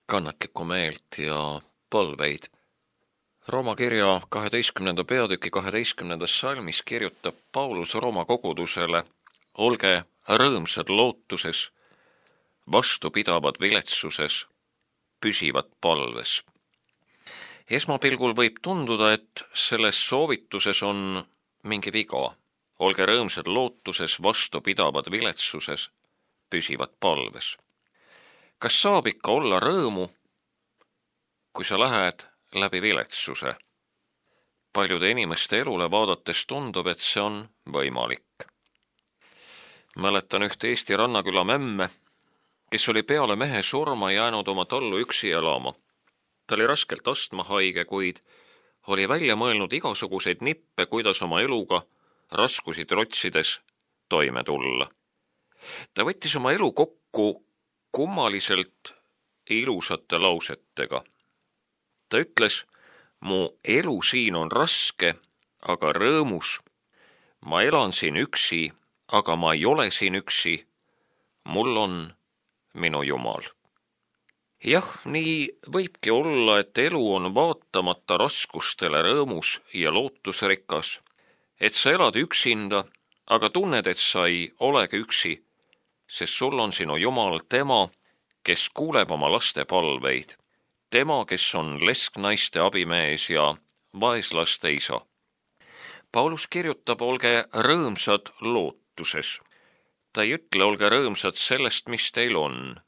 kannatlikku meelt ja palveid. Rooma kirja 12. peatüki 12. salmis kirjutab Paulus Rooma kogudusele: olge rõõmsad lootuses, vastupidavad viletsuses, püsivad palves. Esmapilgul võib tunduda, et selles soovituses on mingi viga. Olge rõõmsad lootuses, vastupidavad viletsuses, püsivad palves. Kas saab ikka olla rõõmu, kui sa lähed läbi viletsuse? Paljude inimeste elule vaadates tundub, et see on võimalik. Mäletan ühte Eesti Rannaküla mämme, kes oli peale mehe surma jäänud oma tallu üksi elama. Ta oli raskelt astmahaige, kuid oli välja mõelnud igasuguseid nippe, kuidas oma eluga raskusi trotsides toime tulla. Ta võttis oma elu kokku kummaliselt ilusate lausetega. Ta ütles: mu elu siin on raske, aga rõõmus. Ma elan siin üksi, aga ma ei ole siin üksi. Mul on minu Jumal. Jah, nii võibki olla, et elu on vaatamata raskustele rõõmus ja lootusrikas, et sa elad üksinda, aga tunned, et sa ei olegi üksi, sest sul on sinu Jumal, tema, kes kuuleb oma laste palveid, tema, kes on lesknaiste abimees ja vaeslaste isa. Paulus kirjutab: olge rõõmsad lootuses. Ta ei ütle, olge rõõmsad sellest, mis teil on.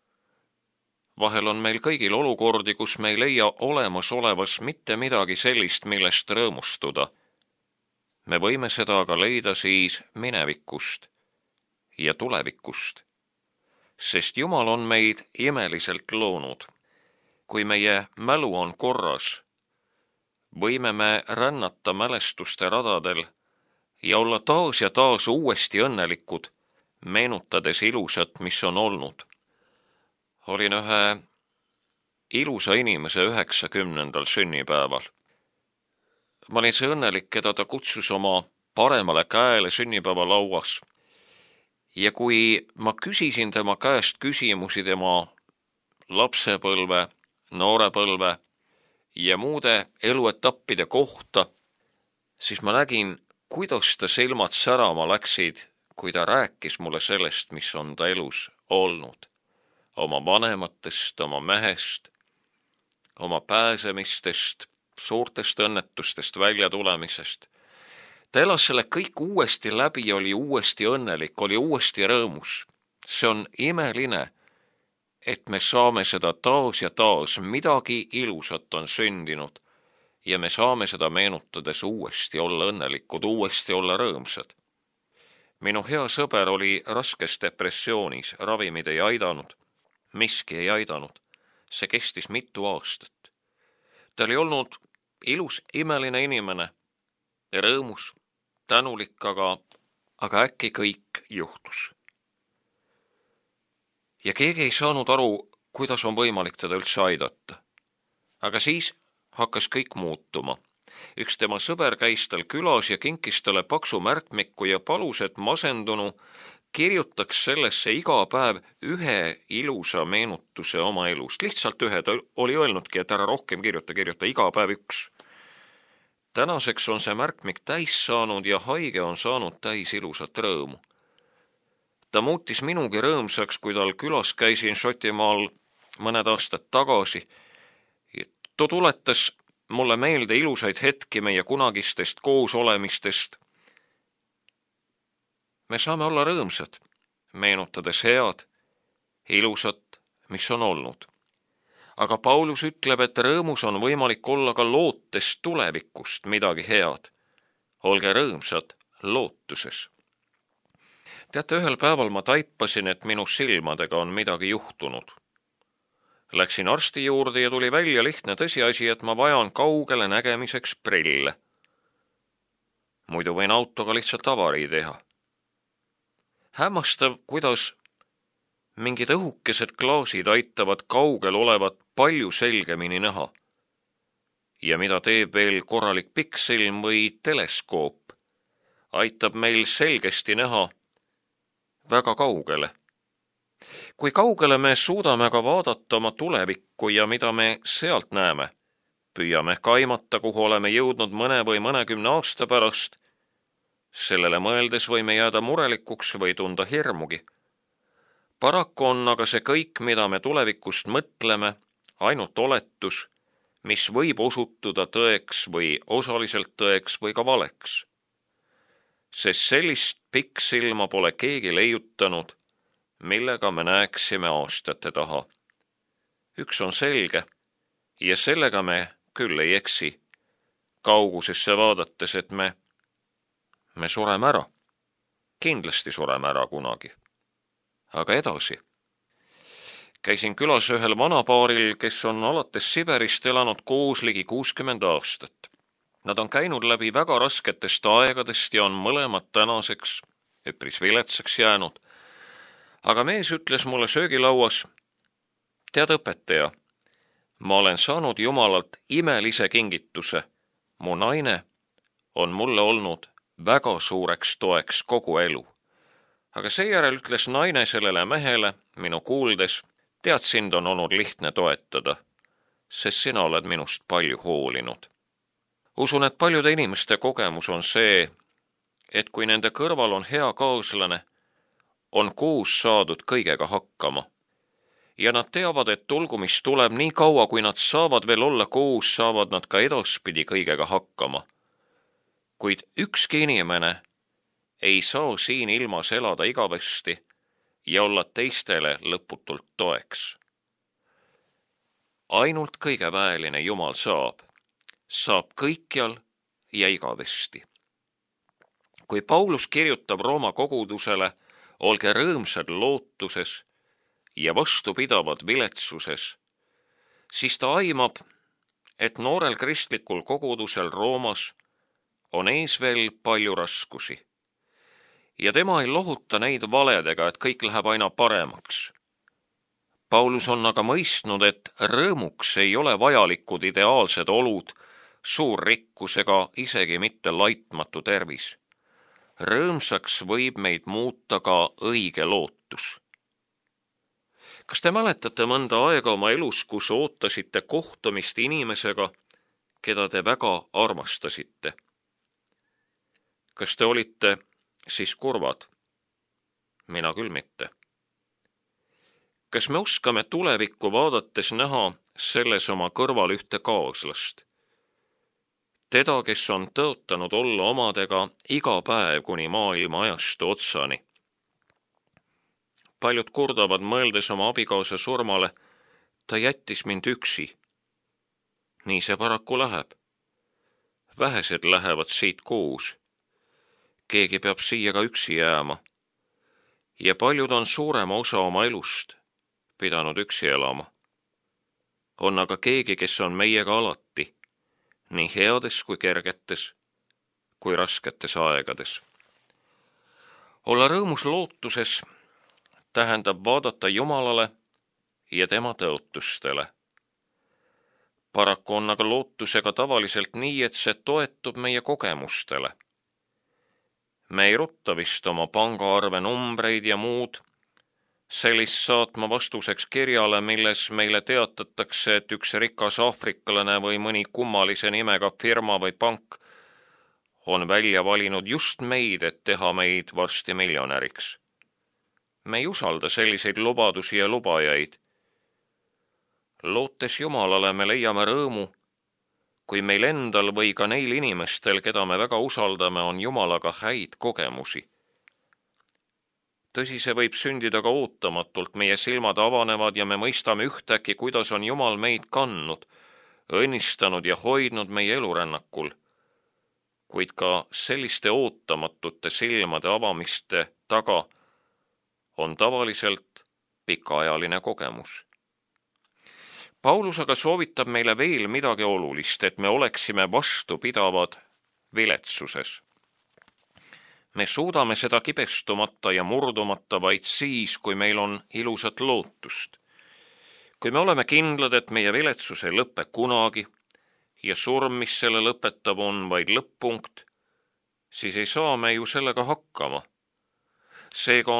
Vahel on meil kõigil olukordi, kus me ei leia olemasolevas mitte midagi sellist, millest rõõmustuda. Me võime seda aga leida siis minevikust ja tulevikust, sest Jumal on meid imeliselt loonud. Kui meie mälu on korras, võime me rännata mälestuste radadel ja olla taas ja taas uuesti õnnelikud, meenutades ilusat, mis on olnud. Olin ühe ilusa inimese 90. sünnipäeval. Ma olin see õnnelik, keda ta kutsus oma paremale käele sünnipäevalauas. Ja kui ma küsisin tema käest küsimusi tema lapsepõlve, noorepõlve ja muude eluetappide kohta, siis ma nägin, kuidas ta silmad särama läksid, kui ta rääkis mulle sellest, mis on ta elus olnud. Oma vanematest, oma mehest, oma pääsemistest, suurtest õnnetustest väljatulemisest. Ta elas selle kõik uuesti läbi, oli uuesti õnnelik, oli uuesti rõõmus. See on imeline, et me saame seda taas ja taas, midagi ilusat on sündinud ja me saame seda meenutades uuesti olla õnnelikud, uuesti olla rõõmsad. Minu hea sõber oli raskes depressioonis, ravimid ei aidanud, miski ei aidanud. See kestis mitu aastat. Ta oli olnud ilus, imeline inimene, rõõmus, tänulik, aga äkki kõik juhtus. Ja keegi ei saanud aru, kuidas on võimalik teda üldse aidata. Aga siis hakkas kõik muutuma. Üks tema sõber käis tal külas ja kinkis talle paksu märkmikku ja palus, et masendunu kirjutaks sellesse iga päev ühe ilusa meenutuse oma elust. Lihtsalt ühe. Ta oli öelnudki, et ära rohkem kirjuta iga päev üks. Tänaseks on see märkmik täis saanud ja haige on saanud täis ilusat rõõmu. Ta muutis minugi rõõmsaks, kui tal külas käisin Šotimaal mõned aastad tagasi. Ta tuletas mulle meelde ilusaid hetki meie kunagistest koosolemistest. Me saame olla rõõmsad, meenutades head, ilusat, mis on olnud. Aga Paulus ütleb, et rõõmus on võimalik olla ka lootes tulevikust midagi head. Olge rõõmsad lootuses. Teate, ühel päeval ma taipasin, et minu silmadega on midagi juhtunud. Läksin arsti juurde ja tuli välja lihtne tõsiasi, et ma vajan kaugele nägemiseks prille. Muidu võin autoga lihtsalt avarii teha. Hämmastav, kuidas mingid õhukesed klaasid aitavad kaugel olevat palju selgemini näha. Ja mida teeb veel korralik pikksilm või teleskoop, aitab meil selgesti näha väga kaugele. Kui kaugele me suudame ka vaadata oma tulevikku ja mida me sealt näeme? Püüame kaimata, kuhu oleme jõudnud mõne või mõnekümne aasta pärast. Sellele mõeldes võime jääda murelikuks või tunda hirmugi. Paraku on aga see kõik, mida me tulevikust mõtleme, ainult oletus, mis võib osutuda tõeks või osaliselt tõeks või ka valeks. Sest sellist pikksilma pole keegi leiutanud, millega me näeksime aastate taha. Üks on selge ja sellega me küll ei eksi, kaugusesse vaadates, et me sureme ära. Kindlasti sureme ära kunagi. Aga edasi. Käisin külas ühel vanapaaril, kes on alates Siberist elanud koos ligi 60 aastat. Nad on käinud läbi väga rasketest aegadest ja on mõlemad tänaseks üpris viletsaks jäänud. Aga mees ütles mulle söögilauas, tead õpetaja, ma olen saanud Jumalalt imelise kingituse. Mu naine on mulle olnud väga suureks toeks kogu elu. Aga seejärel ütles naine sellele mehele minu kuuldes, tead, sind on olnud lihtne toetada, sest sina oled minust palju hoolinud. Usun, et paljude inimeste kogemus on see, et kui nende kõrval on hea kaaslane, on koos saadud kõigega hakkama. Ja nad teavad, et tulgu mis tuleb, nii kaua, kui nad saavad veel olla koos, saavad nad ka edaspidi kõigega hakkama. Kuid ükski inimene ei saa siin ilmas elada igavesti ja olla teistele lõputult toeks. Ainult kõige väeline Jumal saab kõikjal ja igavesti. Kui Paulus kirjutab Rooma kogudusele, olge rõõmsad lootuses ja vastupidavad viletsuses, siis ta aimab, et noorel kristlikul kogudusel Roomas on ees veel palju raskusi. Ja tema ei lohuta neid valedega, et kõik läheb aina paremaks. Paulus on aga mõistnud, et rõõmuks ei ole vajalikud ideaalsed olud, suur rikkus ega isegi mitte laitmatu tervis. Rõõmsaks võib meid muuta ka õige lootus. Kas te mäletate mõnda aega oma elus, kus ootasite kohtumist inimesega, keda te väga armastasite? Kas te olite siis kurvad? Mina küll mitte. Kas me oskame tulevikku vaadates näha selles oma kõrval ühte kaaslast? Teda, kes on tõotanud olla omadega iga päev kuni maailma ajastu otsani. Paljud kurdavad mõeldes oma abikaasa surmale, ta jättis mind üksi. Nii see paraku läheb. Vähesed lähevad siit koos. Keegi peab siia ka üksi jääma. Ja paljud on suurema osa oma elust pidanud üksi elama. On aga keegi, kes on meiega alati, nii heades kui kergetes, kui rasketes aegades. Olla rõõmus lootuses tähendab vaadata Jumalale ja tema tõotustele. Paraku on aga lootusega tavaliselt nii, et see toetub meie kogemustele. Me ei rutta vist oma pangaarve numbreid ja muud sellist saatma vastuseks kirjale, milles meile teatatakse, et üks rikas aafriklane või mõni kummalise nimega firma või pank on välja valinud just meid, et teha meid varsti miljonäriks. Me ei usalda selliseid lubadusi ja lubajaid. Lootes Jumalale me leiame rõõmu, kui meil endal või ka neil inimestel, keda me väga usaldame, on Jumalaga häid kogemusi. Tõsi, see võib sündida ka ootamatult, meie silmad avanevad ja me mõistame ühtäkki, kuidas on Jumal meid kandnud, õnnistanud ja hoidnud meie elurännakul. Kuid ka selliste ootamatute silmade avamiste taga on tavaliselt pikaajaline kogemus. Paulus aga soovitab meile veel midagi olulist, et me oleksime vastupidavad viletsuses. Me suudame seda kibestumata ja murdumata vaid siis, kui meil on ilusat lootust. Kui me oleme kindlad, et meie viletsus ei lõpe kunagi ja surm, mis selle lõpetab, on vaid lõpp-punkt, siis ei saa me ju sellega hakkama. Seega on need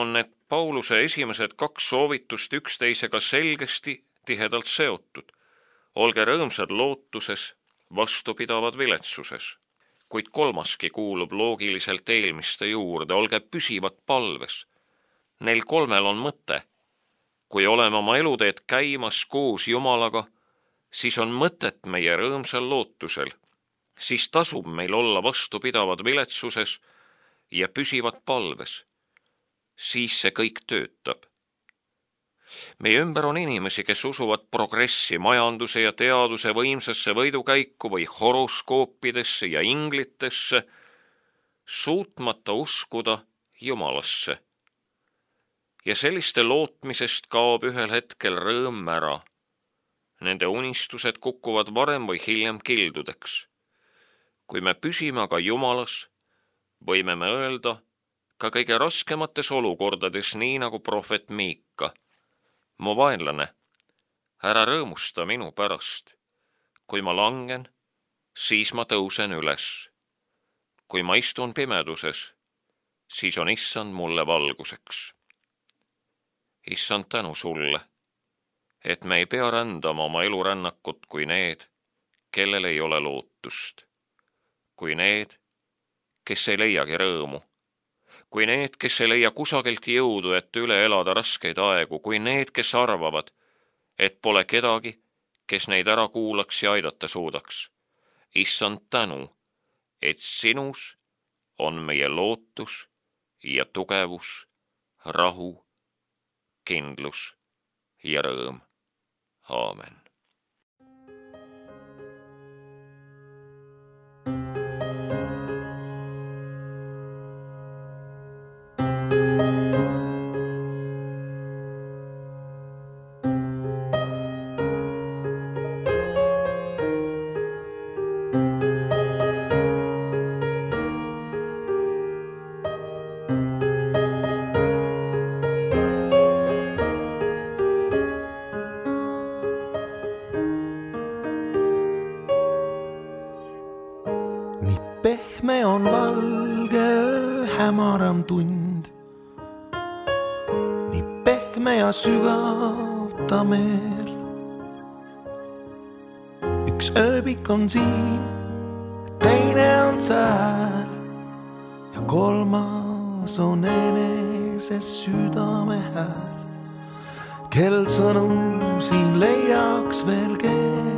Pauluse esimesed 2 soovitust üksteisega selgesti tihedalt seotud. Olge rõõmsad lootuses, vastupidavad viletsuses. Kuid 3. kuulub loogiliselt eelmiste juurde, olge püsivad palves. Neil 3 on mõte. Kui oleme oma eluteed käimas koos Jumalaga, siis on mõtet meie rõõmsal lootusel. Siis tasub meil olla vastupidavad viletsuses ja püsivad palves. Siis see kõik töötab. Meie ümber on inimesi, kes usuvad progressi, majanduse ja teaduse võimsasse võidukäiku või horoskoopidesse ja inglitesse, suutmata uskuda Jumalasse. Ja selliste lootmisest kaob ühel hetkel rõõm ära. Nende unistused kukuvad varem või hiljem kildudeks. Kui me püsime aga Jumalas, võime me öelda ka kõige raskemates olukordades, nii nagu prohvet Miika. Mu vaenlane, ära rõõmusta minu pärast. Kui ma langen, siis ma tõusen üles. Kui ma istun pimeduses, siis on Issand mulle valguseks. Issand, tänu sulle, et me ei pea rändama oma elurännakut kui need, kellel ei ole lootust. Kui need, kes ei leiagi rõõmu. Kui need, kes ei leia kusagilt jõudu, et üle elada raskeid aegu. Kui need, kes arvavad, et pole kedagi, kes neid ära kuulaks ja aidata suudaks. Issand, tänu, et sinus on meie lootus ja tugevus, rahu, kindlus ja rõõm. Aamen. Pehme on valge hämaram tund, nii pehme ja sügav ta meel. Üks ööbik on siin, teine on sääl ja 3. on enese südame hääl. Kel sõnu siin leiaks veel keel.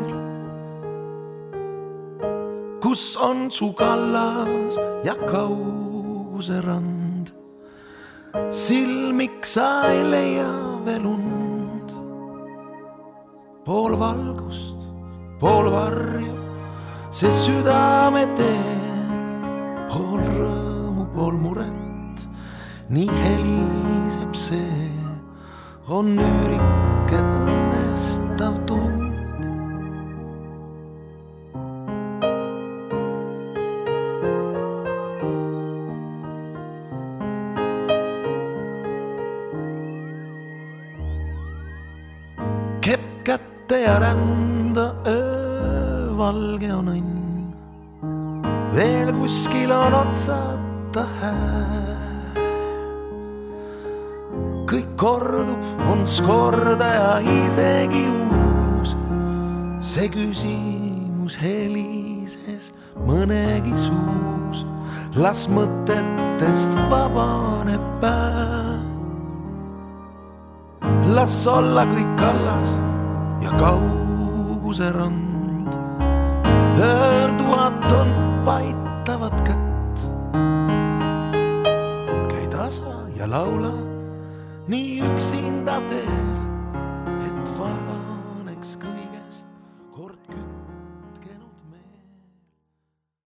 Kus on su kallas ja kauguse rand, silmiks sa ei leia veel und. Pool valgust, pool varju, see südame tee, pool rõõmu, pool muret, nii heliseb see, on üürike õnnestav tund. Kepp kätte ja rända, öö valge on õnn. Veel kuskil on otsata hää. Kõik kordub, on skordaja isegi uus. See küsimus helises mõnegi suus. Las mõtetest vabaneb päev. Las olla kõik kallas ja kauguse rand. Öelduat on paitavat kätt. Käi tasa ja laula nii üksinda teel, et vabaneks kõik.